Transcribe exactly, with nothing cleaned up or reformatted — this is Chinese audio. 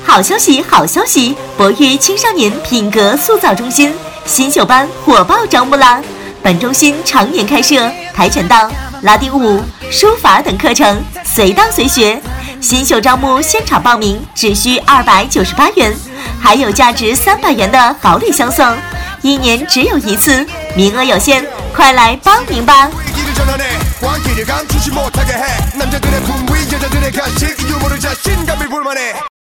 好消息，好消息！博育青少年品格塑造中心新秀班火爆招募啦！本中心常年开设跆拳道、拉丁舞、书法等课程，随到随学。新秀招募现场报名只需二百九十八元，还有价值三百元的好礼相送，一年只有一次，名额有限，快来报名吧！